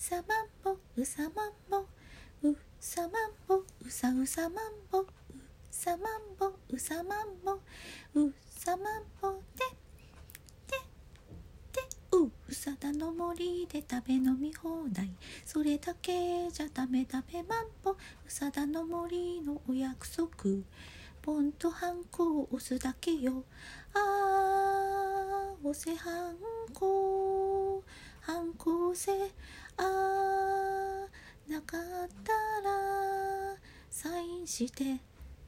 さまんぼうさまんぼうさまんぼうさうさまんぼうさまんぼうさまんぼうさまんぼうさだの森で食べ飲み放題、それだけじゃダメダメマンボ、うさだの森のお約束、ポンとハンコを押すだけよ。押せハンコ、ハンコ押せ、なかったらサインして。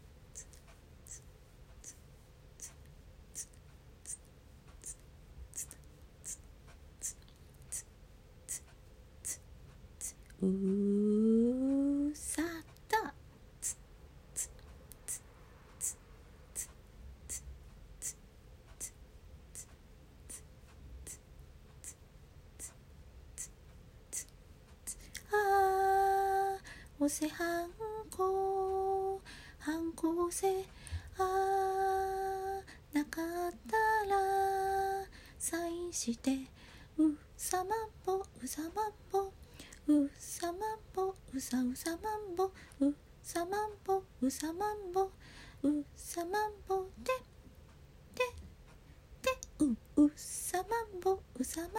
うさだ押せハンコ、ハンコ押せ、なかったらサインして。うさまんぼうさまんぼうさまんぼうさうさまんぼうさまんぼうさまんぼうさまんぼうさまんぼうさま